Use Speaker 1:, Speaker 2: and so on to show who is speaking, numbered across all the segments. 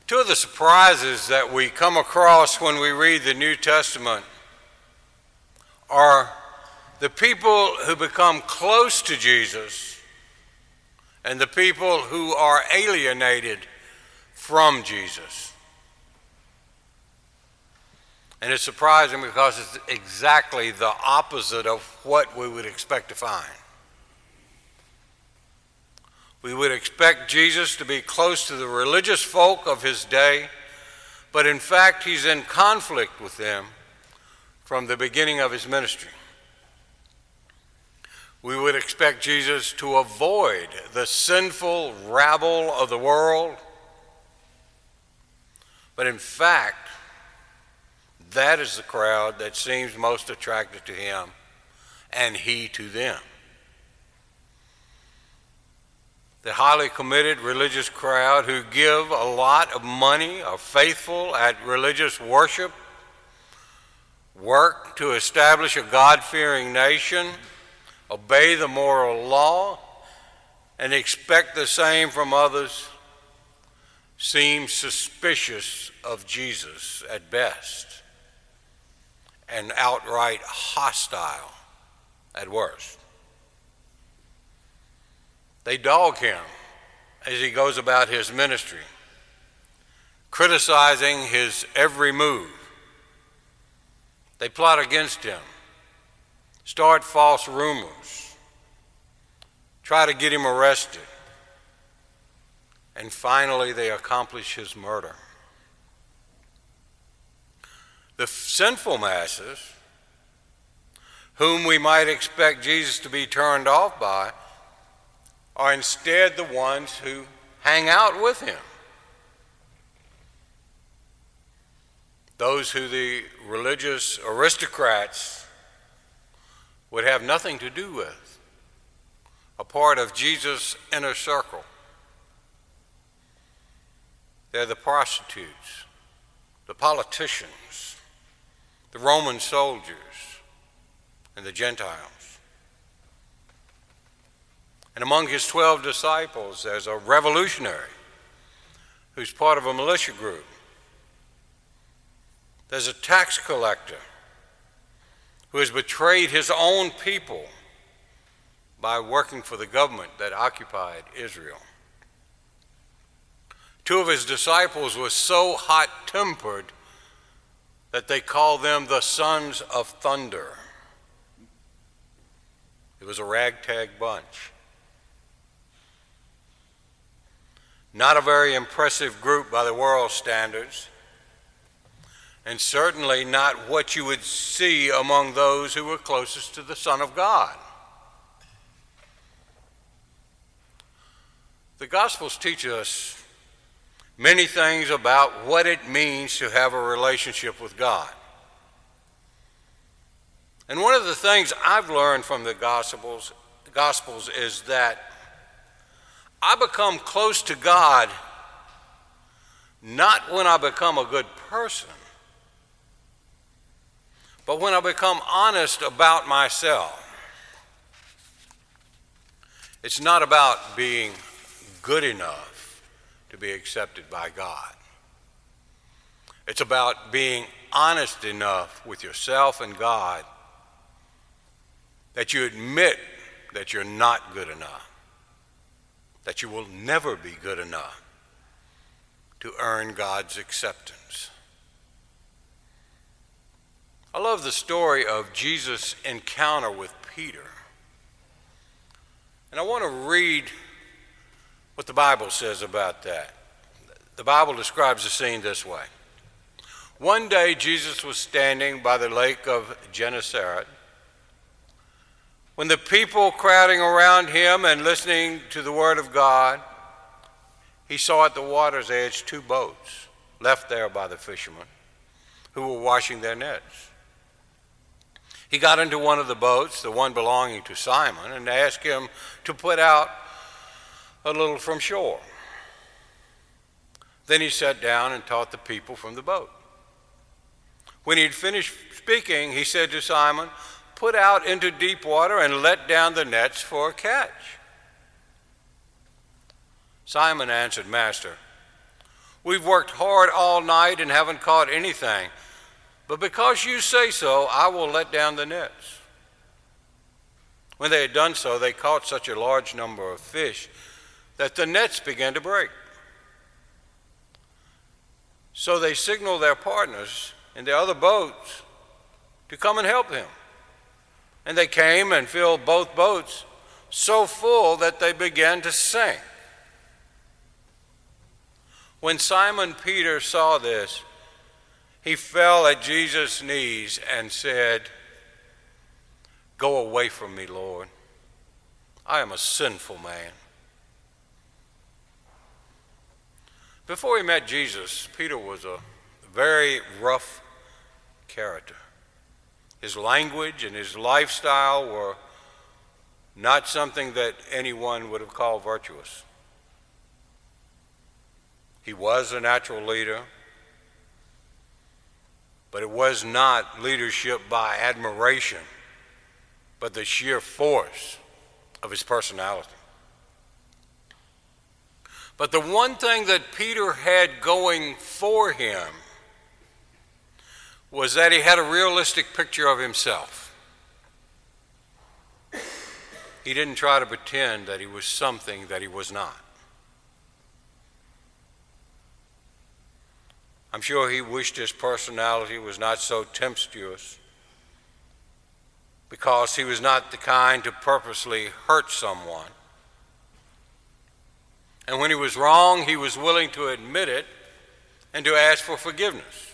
Speaker 1: Two of the surprises that we come across when we read the New Testament are the people who become close to Jesus and the people who are alienated from Jesus. And it's surprising because it's exactly the opposite of what we would expect to find. We would expect Jesus to be close to the religious folk of his day, but in fact he's in conflict with them from the beginning of his ministry. We would expect Jesus to avoid the sinful rabble of the world, but in fact, that is the crowd that seems most attracted to him and he to them. The highly committed religious crowd who give a lot of money, are faithful at religious worship, work to establish a God-fearing nation, obey the moral law, and expect the same from others, seem suspicious of Jesus at best and outright hostile at worst. They dog him as he goes about his ministry, criticizing his every move. They plot against him, start false rumors, try to get him arrested, and finally they accomplish his murder. The sinful masses, whom we might expect Jesus to be turned off by, are instead the ones who hang out with him. Those who the religious aristocrats would have nothing to do with, a part of Jesus' inner circle. They're the prostitutes, the politicians, the Roman soldiers, and the Gentiles. And among his 12 disciples, there's a revolutionary who's part of a militia group. There's a tax collector who has betrayed his own people by working for the government that occupied Israel. Two of his disciples were so hot-tempered that they called them the sons of thunder. It was a ragtag bunch. Not a very impressive group by the world standards, and certainly not what you would see among those who were closest to the Son of God. The Gospels teach us many things about what it means to have a relationship with God. And one of the things I've learned from the Gospels is that I become close to God not when I become a good person, but when I become honest about myself. It's not about being good enough to be accepted by God. It's about being honest enough with yourself and God that you admit that you're not good enough, that you will never be good enough to earn God's acceptance. I love the story of Jesus' encounter with Peter. And I want to read what the Bible says about that. The Bible describes the scene this way. One day Jesus was standing by the lake of Gennesaret when the people crowding around him and listening to the word of God, he saw at the water's edge 2 boats left there by the fishermen who were washing their nets. He got into one of the boats, the one belonging to Simon, and asked him to put out a little from shore. Then he sat down and taught the people from the boat. When he had finished speaking, he said to Simon, "Put out into deep water and let down the nets for a catch." Simon answered, "Master, We've worked hard all night and haven't caught anything. But because you say so, I will let down the nets." When they had done so, they caught such a large number of fish that the nets began to break. So they signaled their partners in the other boats to come and help them. And they came and filled both boats so full that they began to sink. When Simon Peter saw this, he fell at Jesus' knees and said, "Go away from me, Lord. I am a sinful man." Before he met Jesus, Peter was a very rough character. His language and his lifestyle were not something that anyone would have called virtuous. He was a natural leader, but it was not leadership by admiration, but the sheer force of his personality. But the one thing that Peter had going for him was that he had a realistic picture of himself. He didn't try to pretend that he was something that he was not. I'm sure he wished his personality was not so tempestuous, because he was not the kind to purposely hurt someone. And when he was wrong, he was willing to admit it and to ask for forgiveness.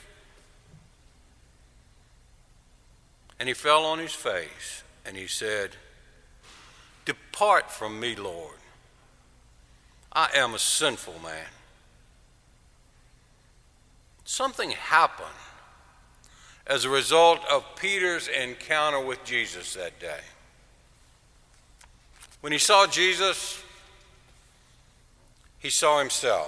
Speaker 1: And he fell on his face and he said, "Depart from me, Lord. I am a sinful man." Something happened as a result of Peter's encounter with Jesus that day. When he saw Jesus, he saw himself.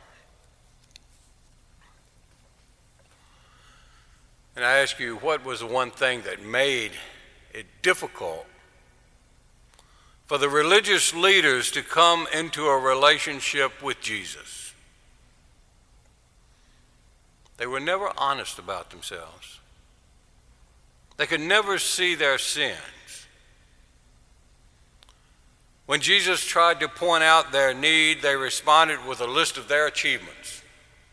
Speaker 1: And I ask you, what was the one thing that made it difficult for the religious leaders to come into a relationship with Jesus? They were never honest about themselves. They could never see their sins. When Jesus tried to point out their need, they responded with a list of their achievements.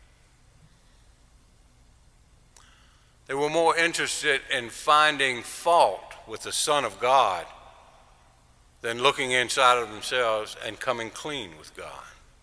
Speaker 1: They were more interested in finding fault with the Son of God than looking inside of themselves and coming clean with God.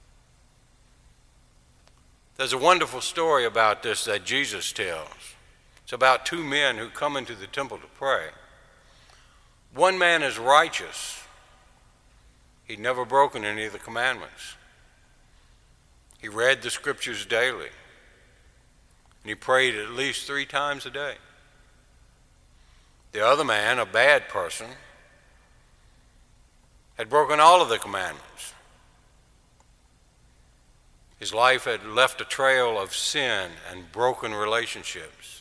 Speaker 1: There's a wonderful story about this that Jesus tells. It's about two men who come into the temple to pray. One man is righteous. He'd never broken any of the commandments. He read the scriptures daily. And he prayed at least 3 times a day. The other man, a bad person, had broken all of the commandments. His life had left a trail of sin and broken relationships.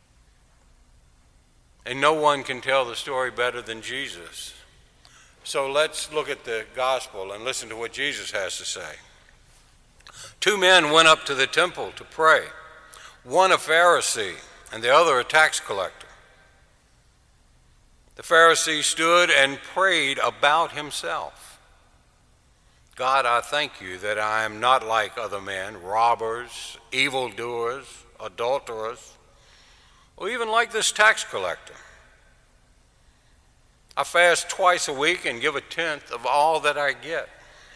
Speaker 1: And no one can tell the story better than Jesus. So let's look at the gospel and listen to what Jesus has to say. 2 men went up to the temple to pray, one a Pharisee and the other a tax collector. The Pharisee stood and prayed about himself. "God, I thank you that I am not like other men, robbers, evildoers, adulterers, or even like this tax collector. I fast twice a week and give 1/10 of all that I get."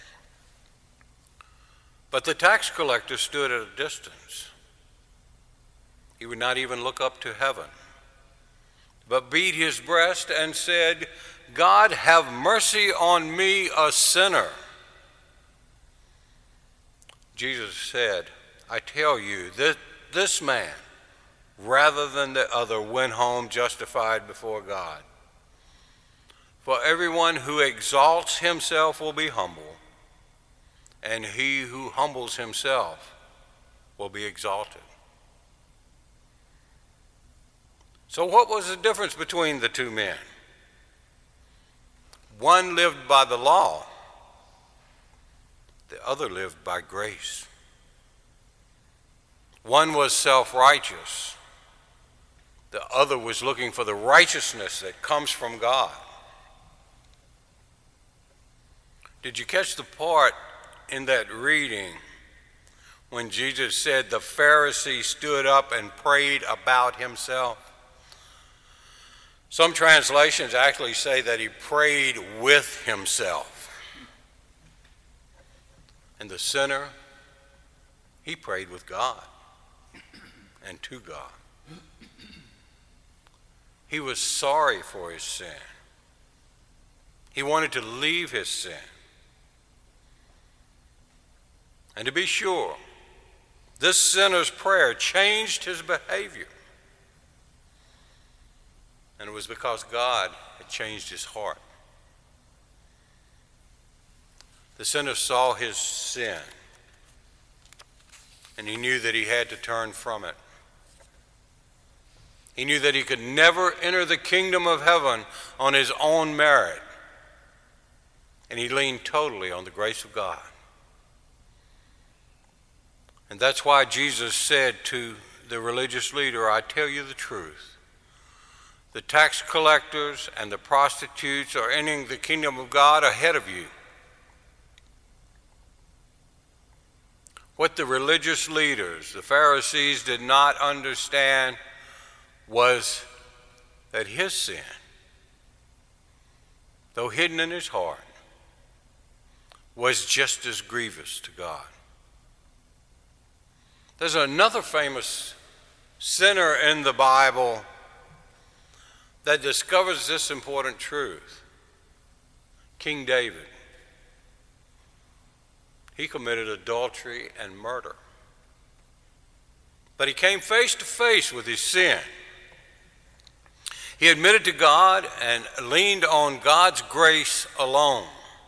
Speaker 1: But the tax collector stood at a distance. He would not even look up to heaven, but beat his breast and said, "God, have mercy on me, a sinner." Jesus said, "I tell you, this man, rather than the other, went home justified before God. For everyone who exalts himself will be humble, and he who humbles himself will be exalted." So what was the difference between the 2 men? One lived by the law. The other lived by grace. One was self-righteous. The other was looking for the righteousness that comes from God. Did you catch the part in that reading when Jesus said the Pharisee stood up and prayed about himself? Some translations actually say that he prayed with himself. And the sinner, he prayed with God and to God. He was sorry for his sin. He wanted to leave his sin. And to be sure, this sinner's prayer changed his behavior. And it was because God had changed his heart. The sinner saw his sin, and he knew that he had to turn from it. He knew that he could never enter the kingdom of heaven on his own merit, and he leaned totally on the grace of God. And that's why Jesus said to the religious leader, I tell you the truth. The tax collectors and the prostitutes are entering the kingdom of God ahead of you. What the religious leaders, the Pharisees, did not understand was that his sin, though hidden in his heart, was just as grievous to God. There's another famous sinner in the Bible that discovers this important truth. King David. He committed adultery and murder. But he came face to face with his sin. He admitted to God and leaned on God's grace alone.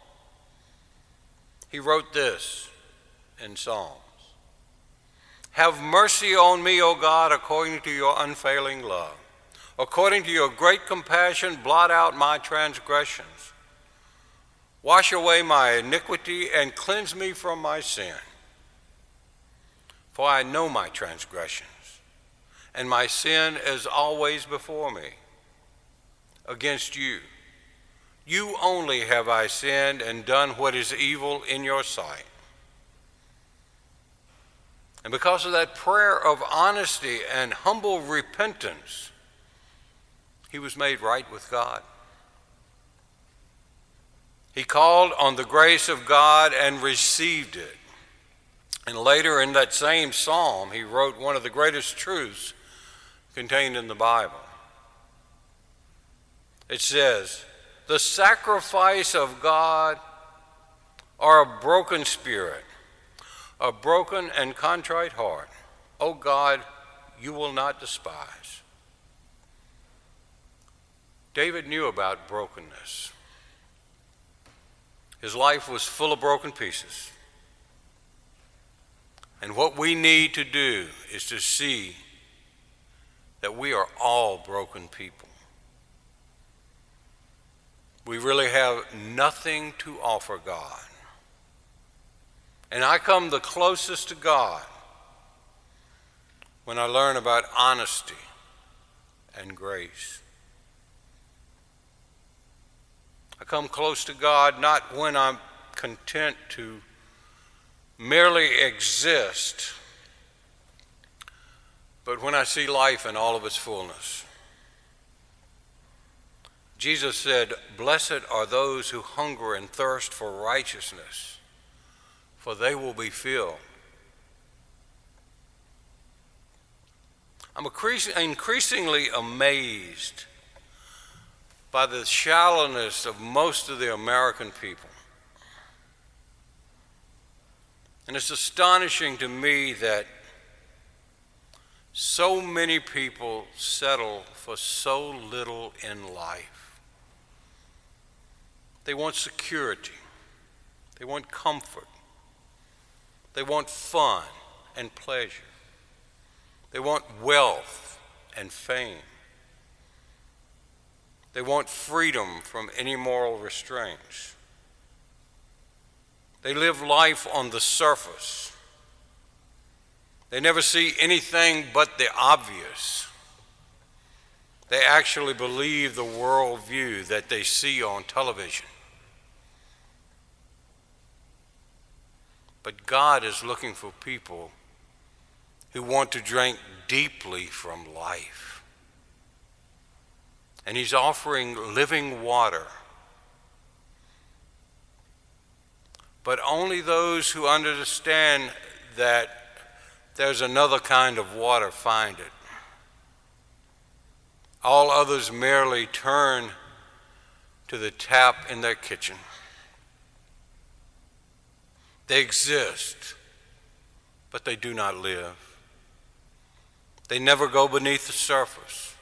Speaker 1: He wrote this in Psalms. Have mercy on me, O God, according to your unfailing love. According to your great compassion, blot out my transgressions. Wash away my iniquity and cleanse me from my sin. For I know my transgressions, and my sin is always before me. Against you, you only have I sinned and done what is evil in your sight. And because of that prayer of honesty and humble repentance, he was made right with God. He called on the grace of God and received it. And later in that same psalm, he wrote one of the greatest truths contained in the Bible. It says, the sacrifice of God are a broken spirit, a broken and contrite heart. O God, you will not despise. David knew about brokenness. His life was full of broken pieces. And what we need to do is to see that we are all broken people. We really have nothing to offer God. And I come the closest to God when I learn about honesty and grace. I come close to God not when I'm content to merely exist, but when I see life in all of its fullness. Jesus said, blessed are those who hunger and thirst for righteousness, for they will be filled. I'm increasingly amazed by the shallowness of most of the American people. And it's astonishing to me that so many people settle for so little in life. They want security. They want comfort. They want fun and pleasure. They want wealth and fame. They want freedom from any moral restraints. They live life on the surface. They never see anything but the obvious. They actually believe the worldview that they see on television. But God is looking for people who want to drink deeply from life. And He's offering living water. But only those who understand that there's another kind of water find it. All others merely turn to the tap in their kitchen. They exist, but they do not live. They never go beneath the surface.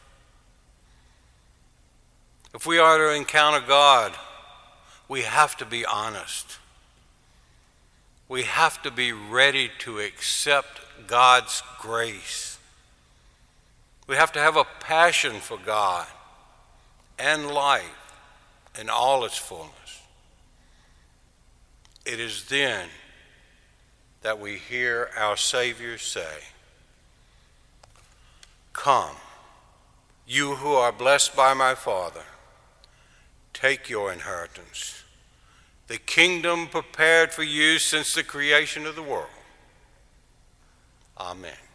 Speaker 1: If we are to encounter God, we have to be honest. We have to be ready to accept God's grace. We have to have a passion for God and life in all its fullness. It is then that we hear our Savior say, "Come, you who are blessed by my Father, take your inheritance, the kingdom prepared for you since the creation of the world." Amen.